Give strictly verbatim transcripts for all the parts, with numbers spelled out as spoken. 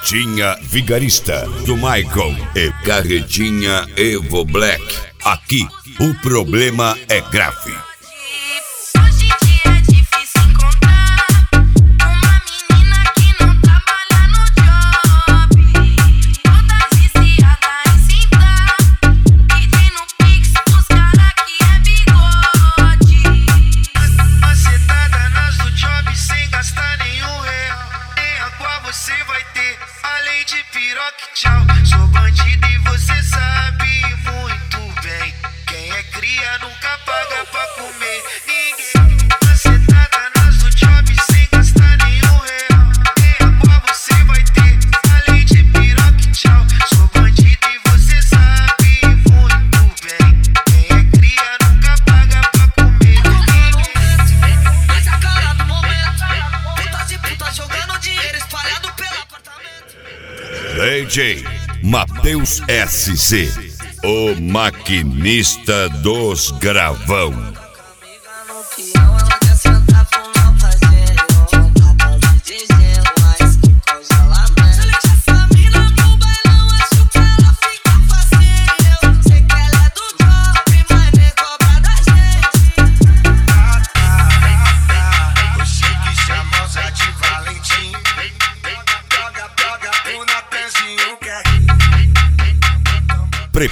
Carretinha Vigarista do Michael e Carretinha Evo Black. Aqui o problema é grave. Você vai ter, além de piroca, tchau. Sou bandido e você sabe muito bem. Quem é cria nunca paga pra comer ninguém. Macetada nas do job sem gastar nenhum real. Quem é qual você vai ter, além de piroca, tchau. Sou bandido e você sabe muito bem. Quem é cria nunca paga pra comer ninguém. Mas a cara do momento, puta de puta jogando dinheiro espalhado. D J Matheus S C, o maquinista dos gravão.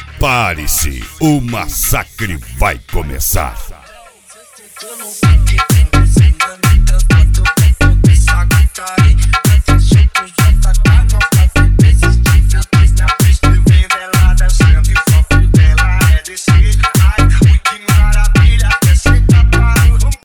Prepare-se, o massacre vai começar.